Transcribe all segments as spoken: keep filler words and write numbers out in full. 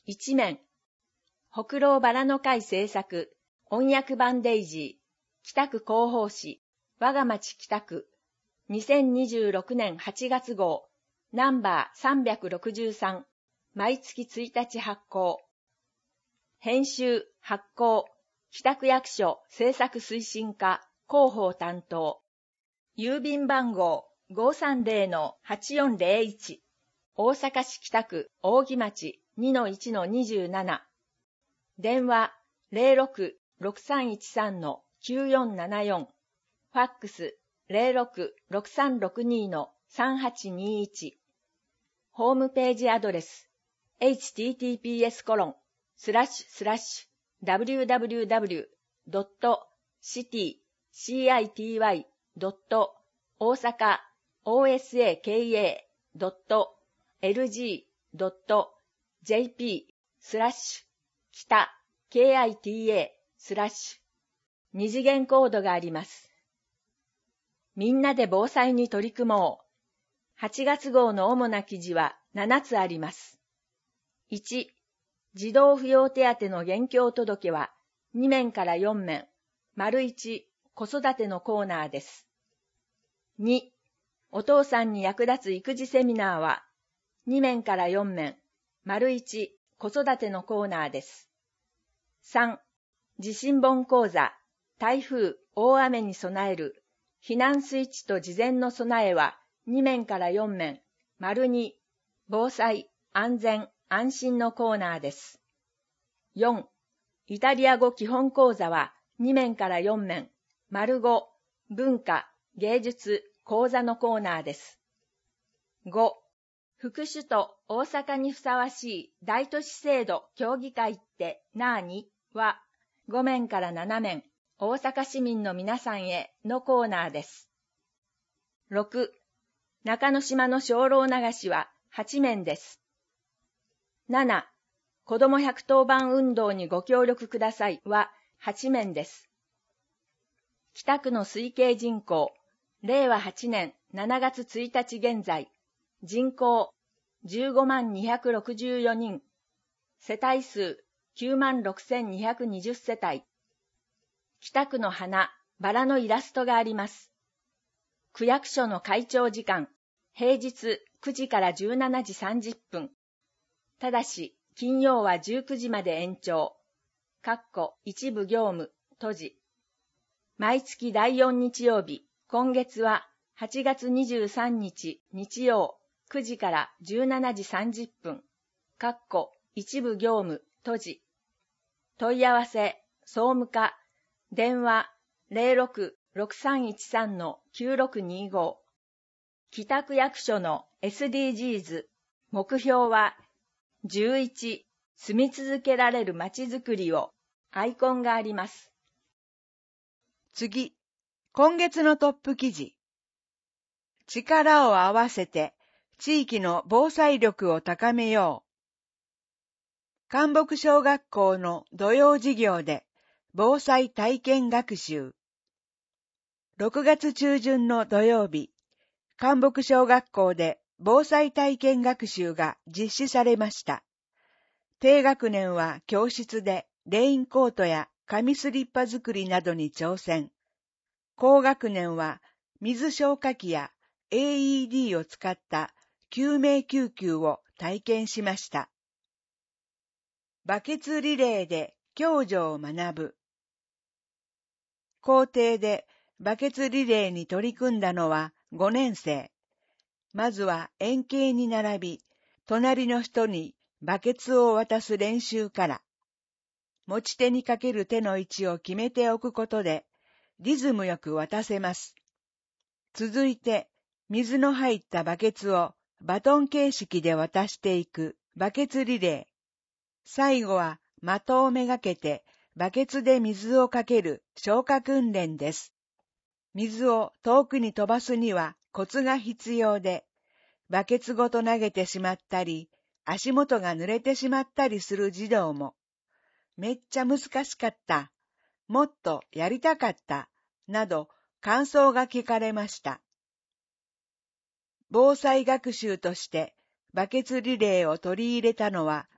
一面。北郎バラの会制作、音訳版デイジー、北区広報誌、我が町北区、にせんにじゅうろくねんはちがつ号、ナンバーさんびゃくろくじゅうさん、毎月ついたち発行。編集、発行、北区役所制作推進課、広報担当。郵便番号 ごーさんぜろのはちよんぜろいち、大阪市北区扇町 にのいちのにじゅうなな。電話 ゼロろく ろくさんいちさん のきゅうよんななよん。ファックス ゼロろく ろくさんろくに のさんはちにいち。ホームページアドレス エイチティーティーピーエスコロンスラッシュスラッシュダブリューダブリューダブリュードットシティシーアイティーワイドット大阪 オーエスエーケーエードットエルジードットジェーピースラッシュ北 ケーアイティーエースラッシュ二次元コードがあります。みんなで防災に取り組もう。はちがつ号の主な記事はななつあります。いち、児童扶養手当の現況届はにめんからよんめん、丸いち、子育てのコーナーです。に、お父さんに役立つ育児セミナーはにめんからよんめん、丸いち、子育てのコーナーです。さん、地震本講座、台風、大雨に備える、避難スイッチと事前の備えはにめんからよんめん、丸に、防災、安全、安心のコーナーです。よん、イタリア語基本講座はにめんからよんめん、丸ご、文化、芸術、講座のコーナーです。ご、副首都大阪にふさわしい大都市制度協議会ってなーにはごめんからななめん、大阪市民の皆さんへのコーナーです。ろく、中之島の精霊流しははちめんです。なな、子どもひゃくとおばん運動にご協力くださいははちめんです。北区の推計人口、れいわはちねんしちがつついたち現在、人口じゅうごまんにひゃくろくじゅうよにん、世帯数きゅうまんろくせんにひゃくにじゅっせたい。北区の花、バラのイラストがあります。区役所の開庁時間、平日くじからじゅうしちじさんじゅっぷん。ただし、金曜はじゅうくじまで延長。かっこ一部業務、閉じ。毎月だいよん日曜日、今月ははちがつにじゅうさんにち日曜くじからじゅうしちじさんじゅっぷん。かっこ一部業務、閉じ。問い合わせ、総務課、電話ゼロろく ろくさんいちさん のきゅうろくにご。北区役所の エスディージーズ、目標はじゅういち、住み続けられるまちづくりを、アイコンがあります。 次、今月のトップ記事。力を合わせて地域の防災力を高めよう。関北小学校の土曜授業で防災体験学習。ろくがつちゅうじゅんの土曜日、関北小学校で防災体験学習が実施されました。低学年は教室でレインコートや紙スリッパ作りなどに挑戦。高学年は水消火器や エーイーディー を使った救命救急を体験しました。バケツリレーで共助を学ぶ。校庭でバケツリレーに取り組んだのはごねんせい。まずは円形に並び、隣の人にバケツを渡す練習から、持ち手にかける手の位置を決めておくことで、リズムよく渡せます。続いて、水の入ったバケツをバトン形式で渡していくバケツリレー。最後は的をめがけてバケツで水をかける消火訓練です。水を遠くに飛ばすにはコツが必要で、バケツごと投げてしまったり、足元が濡れてしまったりする児童も、めっちゃ難しかった、もっとやりたかった、など感想が聞かれました。防災学習としてバケツリレーを取り入れたのは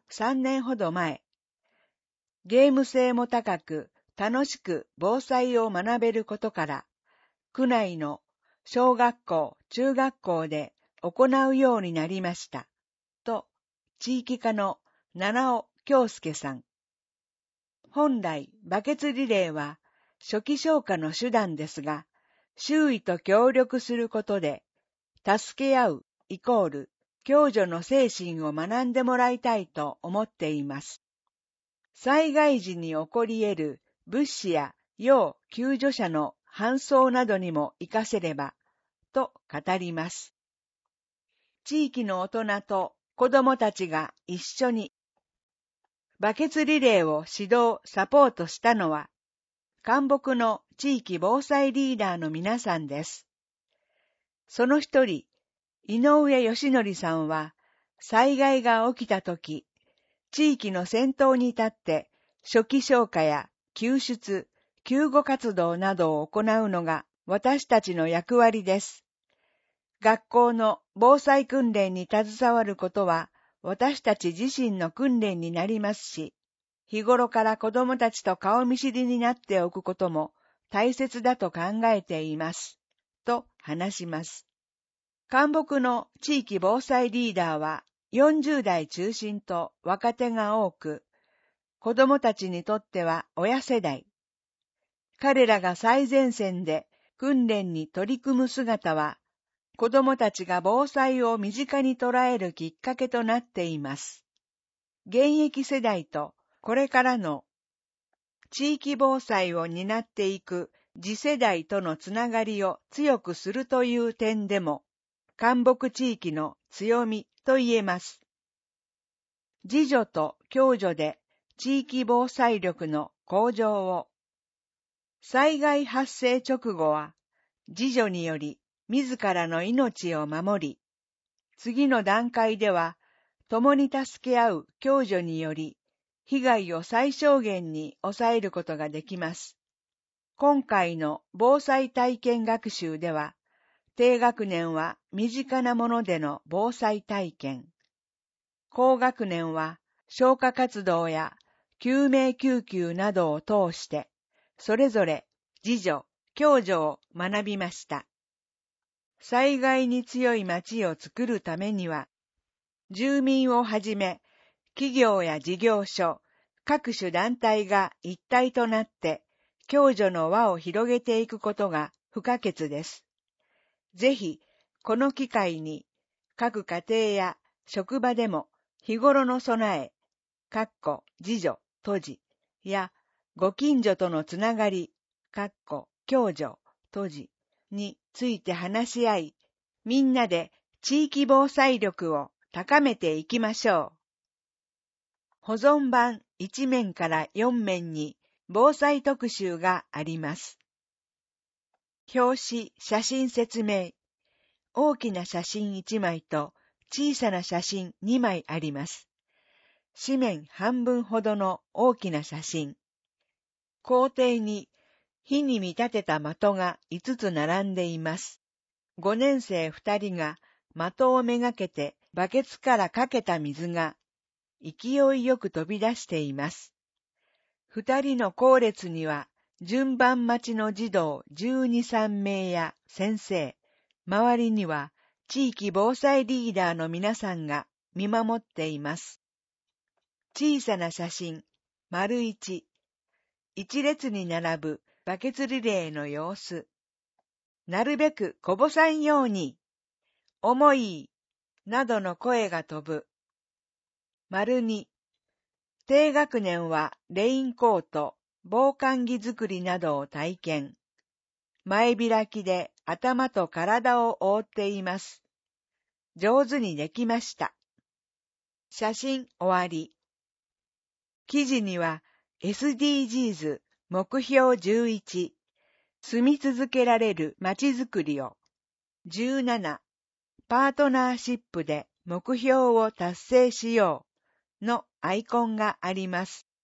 さんねんほど前、ゲーム性も高く楽しく防災を学べることから、区内の小学校、中学校で行うようになりました。と、地域課の七尾京介さん。本来、バケツリレーは初期消火の手段ですが、周囲と協力することで、助け合うイコール共助の精神を学んでもらいたいと思っています。災害時に起こり得る物資や要救助者の搬送などにも活かせれば、と語ります。地域の大人と子どもたちが一緒にバケツリレーを指導・サポートしたのは、関北の地域防災リーダーの皆さんです。その一人、井上義則さんは、災害が起きたとき、地域の先頭に立って初期消火や救出、救護活動などを行うのが私たちの役割です。学校の防災訓練に携わることは私たち自身の訓練になりますし、日頃から子どもたちと顔見知りになっておくことも大切だと考えています。と話します。関北の地域防災リーダーはよんじゅう代中心と若手が多く、子どもたちにとっては親世代。彼らが最前線で訓練に取り組む姿は、子どもたちが防災を身近に捉えるきっかけとなっています。現役世代とこれからの地域防災を担っていく次世代とのつながりを強くするという点でも、関北地域の強みと言えます。自助と共助で地域防災力の向上を。災害発生直後は、自助により自らの命を守り、次の段階では、共に助け合う共助により、被害を最小限に抑えることができます。今回の防災体験学習では、低学年は身近なものでの防災体験。高学年は消火活動や救命救急などを通して、それぞれ自助、共助を学びました。災害に強い町を作るためには、住民をはじめ、企業や事業所、各種団体が一体となって、共助の輪を広げていくことが不可欠です。ぜひ、この機会に、各家庭や職場でも日頃の備え、かっこ自助、とじやご近所とのつながり、かっこ共助、とじについて話し合い、みんなで地域防災力を高めていきましょう。保存版いち面からよん面に防災特集があります。表紙、写真説明。大きな写真いち枚と小さな写真に枚あります。紙面半分ほどの大きな写真。校庭に火に見立てた的がいつつ並んでいます。ごねん生ふたりが的をめがけてバケツからかけた水が勢いよく飛び出しています。二人の後列には順番待ちの児童じゅうに、さん名や先生、周りには地域防災リーダーの皆さんが見守っています。小さな写真、丸一。一列に並ぶバケツリレーの様子。なるべくこぼさんように、重い、などの声が飛ぶ。丸二。低学年はレインコート、防寒着作りなどを体験。前開きで頭と体を覆っています。上手にできました。写真終わり。記事には エスディージーズ 目標じゅういち、住み続けられるまちづくりを、じゅうなな、パートナーシップで目標を達成しようのアイコンがあります。